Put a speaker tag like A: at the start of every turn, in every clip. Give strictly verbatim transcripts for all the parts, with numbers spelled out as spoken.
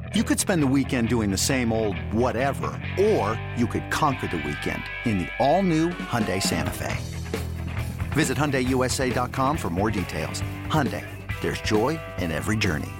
A: You could spend the weekend doing the same old whatever, or you could conquer the weekend in the all-new Hyundai Santa Fe. Visit Hyundai U S A dot com for more details. Hyundai, there's joy in every journey.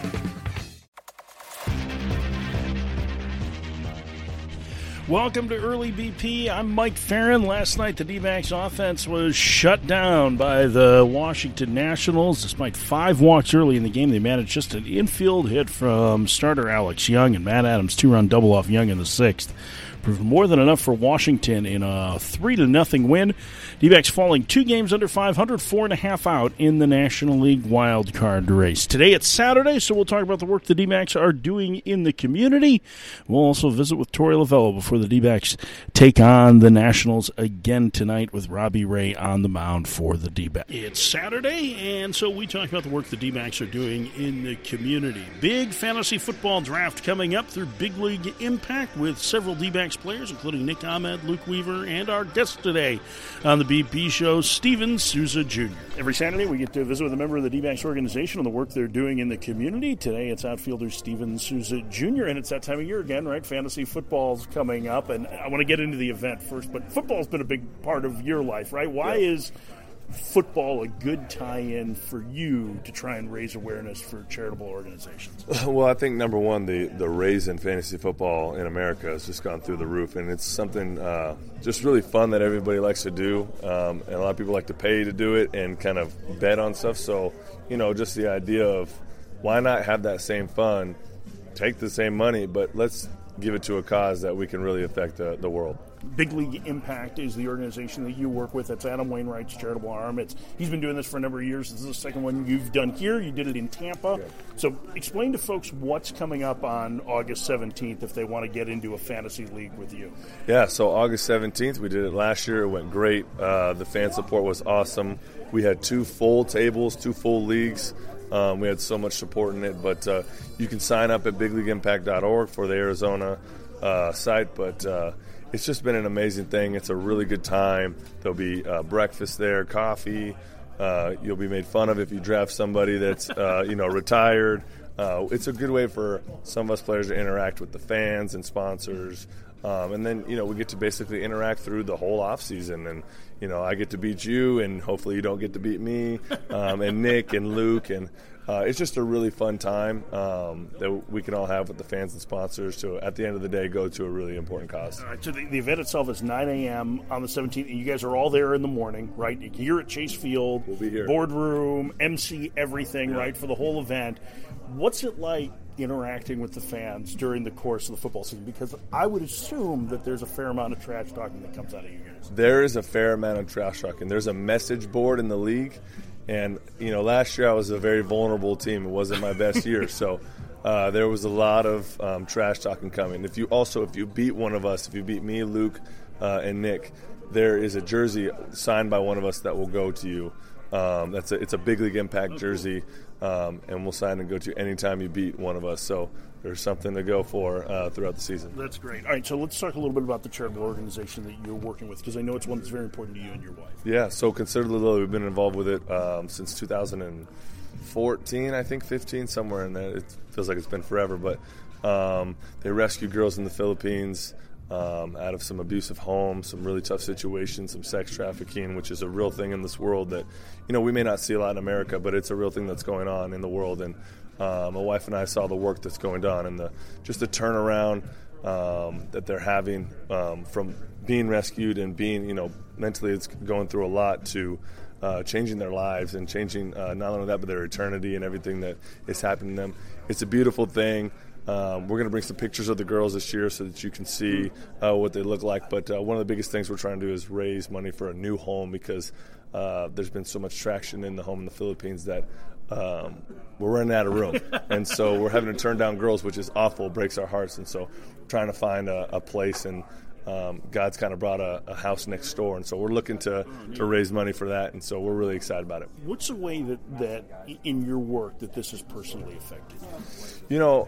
B: Welcome to Early B P. I'm Mike Farron. Last night, the D-backs offense was shut down by the Washington Nationals. Despite five walks early in the game, they managed just an infield hit from starter Alex Young, and Matt Adams' two-run double off Young in the sixth proved more than enough for Washington in a three to nothing win. D-backs falling two games under five hundred, four and a half out in the National League wild card race. Today it's Saturday, so we'll talk about the work the D-backs are doing in the community. We'll also visit with Torey Lovullo before the D-backs take on the Nationals again tonight with Robbie Ray on the mound for the D-backs. It's Saturday, and so we talk about the work the D-backs are doing in the community. Big fantasy football draft coming up through Big League Impact with several D-backs players, including Nick Ahmed, Luke Weaver, and our guest today on the B P show, Steven Souza Junior Every Saturday, we get to visit with a member of the D-backs organization on the work they're doing in the community. Today, it's outfielder Steven Souza Junior, and it's that time of year again, right? Fantasy football's coming up, and I want to get into the event first, but football's been a big part of your life, right? Why yeah. is football a good tie-in for you to try and raise awareness for charitable organizations?
C: Well, I think number one, the, the raise in fantasy football in America has just gone through the roof, and it's something uh, just really fun that everybody likes to do, um, and a lot of people like to pay to do it and kind of bet on stuff. So, you know, just the idea of why not have that same fun, take the same money, but let's give it to a cause that we can really affect the, the world.
B: Big League Impact is the organization that you work with. That's Adam Wainwright's charitable arm. It's he's been doing this for a number of years. This is the second one you've done here. You did it in Tampa.
C: Yeah.
B: So explain to folks what's coming up on August seventeenth if they want to get into a fantasy league with you.
C: Yeah, so August seventeenth, we did it last year. It went great. Uh, the fan support was awesome. We had two full tables, two full leagues. Um, we had so much support in it. But uh, you can sign up at big league impact dot org for the Arizona uh, site. But uh, it's just been an amazing thing. It's a really good time. There'll be uh, breakfast there, coffee. Uh, you'll be made fun of if you draft somebody that's uh, you know retired. Uh, it's a good way for some of us players to interact with the fans and sponsors. Um, and then, you know, we get to basically interact through the whole off season. And, you know, I get to beat you, and hopefully you don't get to beat me, um, and Nick and Luke. And uh, it's just a really fun time um, that we can all have with the fans and sponsors to, at the end of the day, go to a really important cause.
B: All right, so the, the event itself is nine a.m. on the seventeenth, and you guys are all there in the morning, right? You're at Chase Field,
C: we'll be here.
B: Boardroom, M C, everything,
C: yeah.
B: right, for the whole event. What's it like interacting with the fans during the course of the football season? Because I would assume that there's a fair amount of trash talking that comes out of you guys.
C: There is a fair amount of trash talking. There's a message board in the league, and you know, last year I was a very vulnerable team. It wasn't my best year, so uh, there was a lot of um, trash talking coming. If you also, if you beat one of us, if you beat me, Luke, uh, and Nick, there is a jersey signed by one of us that will go to you. Um, that's a, it's a Big League Impact jersey, um, and we'll sign and go to anytime you beat one of us. So there's something to go for uh, throughout the season.
B: That's great. All right, so let's talk a little bit about the charitable organization that you're working with, because I know it's one that's very important to you and your wife.
C: Yeah, so Consider the Lily, we've been involved with it um, since two thousand fourteen, I think, fifteen, somewhere in there. It feels like it's been forever, but um, they rescue girls in the Philippines Um, out of some abusive homes, some really tough situations, some sex trafficking, which is a real thing in this world that, you know, we may not see a lot in America, but it's a real thing that's going on in the world. And uh, my wife and I saw the work that's going on and the just the turnaround um, that they're having um, from being rescued and being, you know, mentally it's going through a lot to uh, changing their lives and changing uh, not only that, but their eternity and everything that is happening to them. It's a beautiful thing. Um, we're going to bring some pictures of the girls this year so that you can see uh, what they look like. But uh, one of the biggest things we're trying to do is raise money for a new home because uh, there's been so much traction in the home in the Philippines that um, we're running out of room. And so we're having to turn down girls, which is awful, breaks our hearts. And so we're trying to find a, a place, and um, God's kind of brought a, a house next door. And so we're looking to, to raise money for that. And so we're really excited about it.
B: What's the way that, that in your work that this has personally affected you?
C: You know,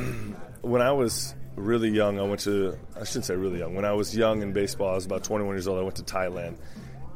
C: when I was really young, I went to, I shouldn't say really young, when I was young in baseball, I was about twenty-one years old, I went to Thailand.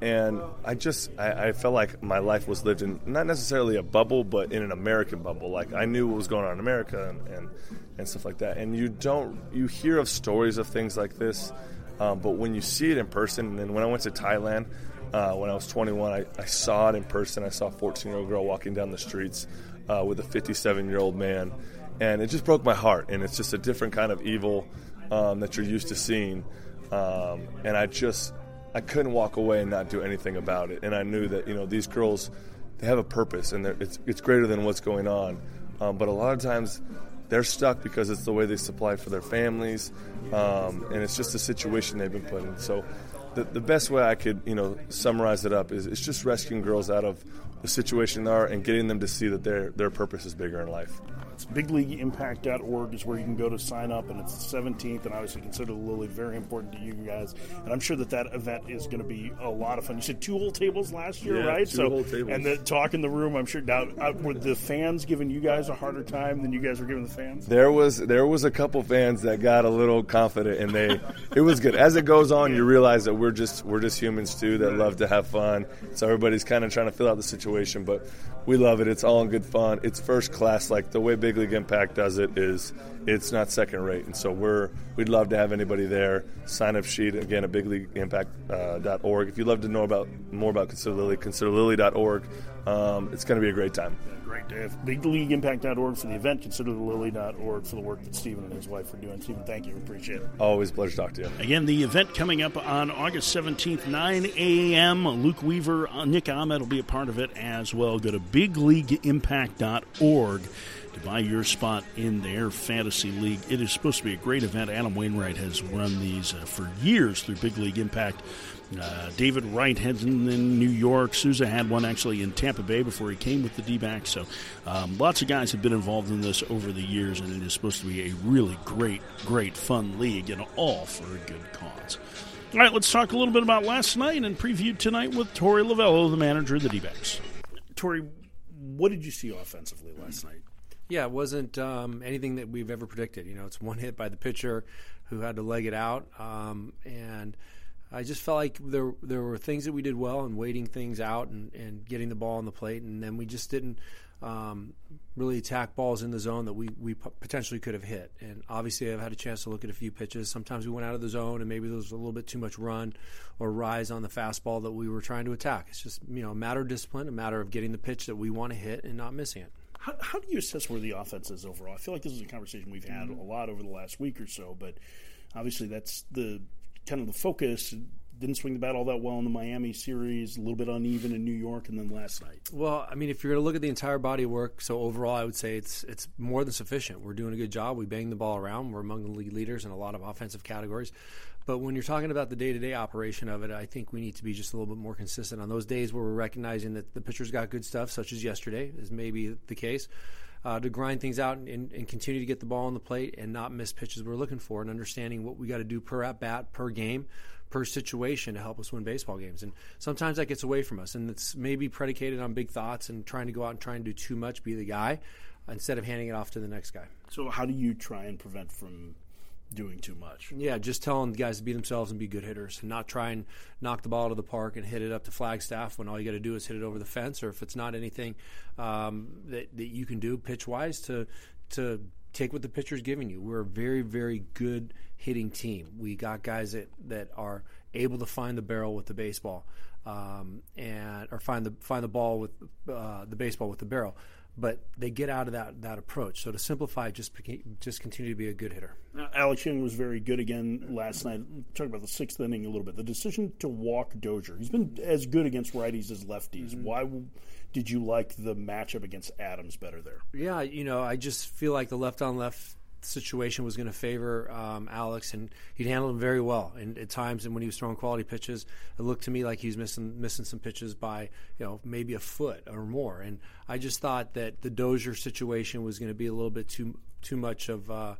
C: and I just I, I felt like my life was lived in not necessarily a bubble, but in an American bubble. Like I knew what was going on in America and, and, and stuff like that. And you don't you hear of stories of things like this, um, but when you see it in person, and then when I went to Thailand uh, when I was twenty-one, I, I saw it in person. I saw a fourteen-year-old girl walking down the streets uh, with a fifty-seven-year-old man, and it just broke my heart. And it's just a different kind of evil um, that you're used to seeing, um, and I just. I couldn't walk away and not do anything about it. And I knew that, you know, these girls, they have a purpose, and it's it's greater than what's going on. Um, but a lot of times they're stuck because it's the way they supply for their families, um, and it's just a situation they've been put in. So the, the best way I could, you know, summarize it up is it's just rescuing girls out of the situation they are and getting them to see that their their purpose is bigger in life.
B: It's big league impact dot org is where you can go to sign up, and it's the seventeenth, and obviously consider the Lily very important to you guys. And I'm sure that that event is going to be a lot of fun. You said two whole tables last year,
C: yeah,
B: right?
C: Two
B: so,
C: whole tables.
B: And the talk in the room, I'm sure. Now, uh, were the fans giving you guys a harder time than you guys were giving the fans?
C: There was there was a couple fans that got a little confident, and they it was good. As it goes on, you realize that we're just we're just humans too that love to have fun. So everybody's kind of trying to fill out the situation, but we love it. It's all in good fun. It's first class. Like the way Big League Impact does it is it's not second rate. And so we're we'd love to have anybody there. Sign up sheet again at big league impact dot org. If you'd love to know about more about Consider Lily, consider lily dot org. Um, it's going to be a great time.
B: Great to have big league impact dot org for the event, consider the lily dot org for the work that Stephen and his wife are doing. Stephen, thank you. Appreciate it.
C: Always a pleasure to talk to you.
B: Again, the event coming up on August seventeenth, nine a.m. Luke Weaver, uh, Nick Ahmed will be a part of it as well. Go to big league impact dot org to buy your spot in their fantasy league. It is supposed to be a great event. Adam Wainwright has run these uh, for years through Big League Impact. Uh, David Wright had in, in New York. Sousa had one actually in Tampa Bay before he came with the D-backs. So um, lots of guys have been involved in this over the years, and it is supposed to be a really great, great fun league, and all for a good cause. All right, let's talk a little bit about last night and preview tonight with Torey Lovello, the manager of the D-backs. Torey, what did you see offensively last night?
D: Yeah, it wasn't um, anything that we've ever predicted. You know, it's one hit by the pitcher who had to leg it out, um, and I just felt like there there were things that we did well in waiting things out and, and getting the ball on the plate, and then we just didn't um, really attack balls in the zone that we, we potentially could have hit. And obviously I've had a chance to look at a few pitches. Sometimes we went out of the zone and maybe there was a little bit too much run or rise on the fastball that we were trying to attack. It's just, you know, a matter of discipline, a matter of getting the pitch that we want to hit and not missing it.
B: How, how do you assess where the offense is overall? I feel like this is a conversation we've had a lot over the last week or so, but obviously that's the kind of the focus. Didn't swing the bat all that well in the Miami series, a little bit uneven in New York, and then last night.
D: Well, I mean, if you're going to look at the entire body of work, so overall I would say it's it's more than sufficient. We're doing a good job. We bang the ball around. We're among the league leaders in a lot of offensive categories. But when you're talking about the day-to-day operation of it, I think we need to be just a little bit more consistent. On those days where we're recognizing that the pitcher's got good stuff, such as yesterday, is maybe the case, uh, to grind things out and, and, and continue to get the ball on the plate and not miss pitches we're looking for, and understanding what we got to do per at-bat, per game, per situation to help us win baseball games. And sometimes that gets away from us, and it's maybe predicated on big thoughts and trying to go out and try and do too much, be the guy, instead of handing it off to the next guy.
B: So how do you try and prevent from doing too much?
D: Yeah, just telling the guys to be themselves and be good hitters, and not try and knock the ball out of the park and hit it up to Flagstaff when all you got to do is hit it over the fence, or if it's not anything um, that, that you can do pitch-wise to to take what the pitcher's giving you. We're a very, very good hitting team. We got guys that, that are able to find the barrel with the baseball, um, and or find the find the ball with uh, the baseball with the barrel. But they get out of that, that approach. So to simplify, just just continue to be a good hitter.
B: Now, Alex Young was very good again last night. Talk about the sixth inning a little bit. The decision to walk Dozier. He's been as good against righties as lefties. Mm-hmm. Why did you like the matchup against Adams better there?
D: Yeah, you know, I just feel like the left-on-left situation was going to favor um, Alex, and he'd handled him very well. And at times, and when he was throwing quality pitches, it looked to me like he was missing missing some pitches by, you know, maybe a foot or more. And I just thought that the Dozier situation was going to be a little bit too too much of uh,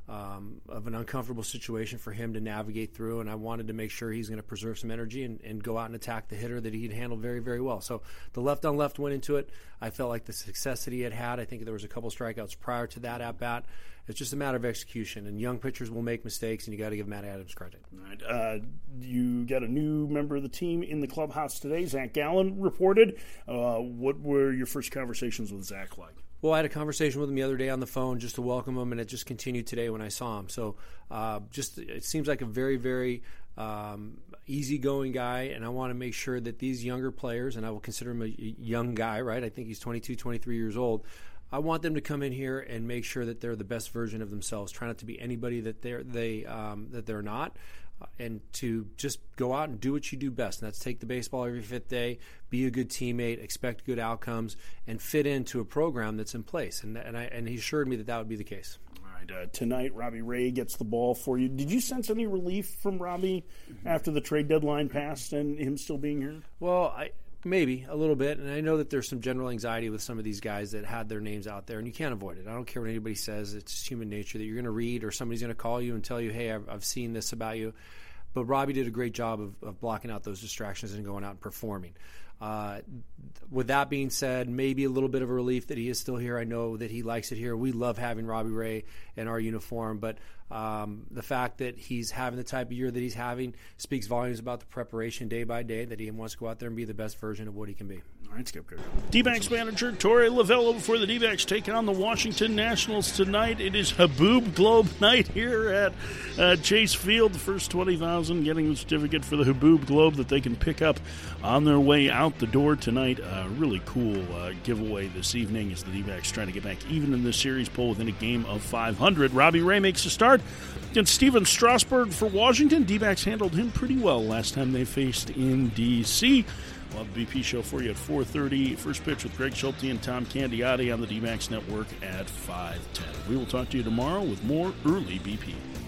D: um, of an uncomfortable situation for him to navigate through, and I wanted to make sure he's going to preserve some energy and, and go out and attack the hitter that he'd handled very, very well. So the left on left went into it. I felt like the success that he had had, I think there was a couple strikeouts prior to that at bat. It's just a matter of execution, and young pitchers will make mistakes, and you got to give Matt Adams credit.
B: All right. Uh, you got a new member of the team in the clubhouse today. Zach Gallen reported. Uh, what were your first conversations with Zach like?
D: Well, I had a conversation with him the other day on the phone just to welcome him, and it just continued today when I saw him. So uh, just it seems like a very, very um, easygoing guy, and I want to make sure that these younger players, and I will consider him a young guy, right? I think he's twenty-two, twenty-three years old. I want them to come in here and make sure that they're the best version of themselves. Try not to be anybody that they're they um, that they're not, uh, and to just go out and do what you do best. And that's take the baseball every fifth day, be a good teammate, expect good outcomes, and fit into a program that's in place. And and I and he assured me that that would be the case.
B: All right, uh, tonight Robbie Ray gets the ball for you. Did you sense any relief from Robbie after the trade deadline passed and him still being here?
D: Well, I. Maybe a little bit, and I know that there's some general anxiety with some of these guys that had their names out there, and you can't avoid it. I don't care what anybody says. It's human nature that you're going to read or somebody's going to call you and tell you, hey, I've, I've seen this about you. But Robbie did a great job of, of blocking out those distractions and going out and performing. Uh, with that being said, maybe a little bit of a relief that he is still here. I know that he likes it here. We love having Robbie Ray in our uniform, but um, the fact that he's having the type of year that he's having speaks volumes about the preparation day by day, that he wants to go out there and be the best version of what he can be.
B: All right, Skip. D-backs manager Torey Lovullo before the D-backs take on the Washington Nationals tonight. It is Haboob Globe night here at uh, Chase Field. The first twenty thousand getting the certificate for the Haboob Globe that they can pick up on their way out the door tonight. A uh, really cool uh, giveaway this evening as the D-backs trying to get back even in this series poll within a game of five hundred. Robbie Ray makes a start against Steven Strasburg for Washington. D-backs handled him pretty well last time they faced in D C We'll have the B P show for you at four thirty. First pitch with Greg Schulte and Tom Candiotti on the D-backs Network at five ten. We will talk to you tomorrow with more Early B P.